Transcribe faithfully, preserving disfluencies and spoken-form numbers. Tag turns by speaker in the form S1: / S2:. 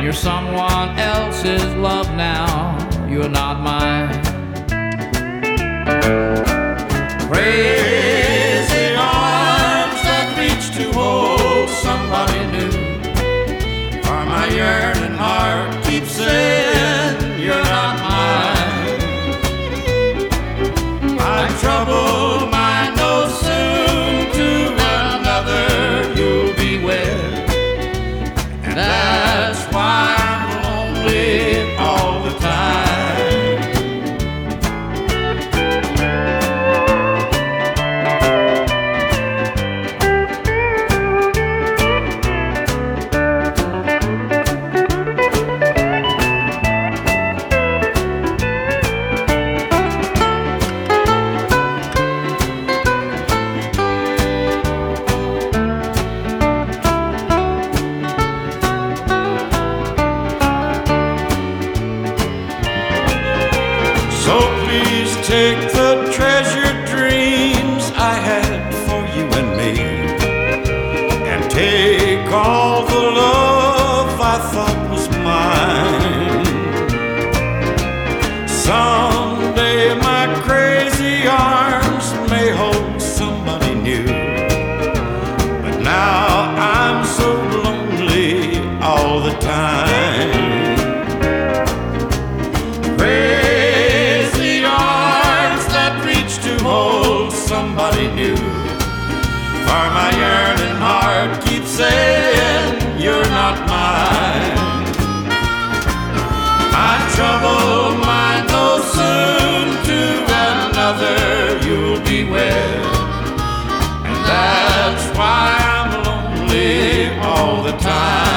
S1: you're someone else's love now. You're not mine. Crazy arms that reach to hold somebody new, for my yearning heart keeps saying you're not mine. My trouble might know soon to another you'll be wed, and that's why I'm lonely all the time. So please take the treasured dreams I had for you and me, and take all the love I thought was mine. Someday my crazy arms may hold somebody new, but now I'm so lonely all the time. Hold somebody new, for my yearning heart keeps saying you're not mine. My trouble might know soon to another you'll be wed, and that's why I'm lonely all the time.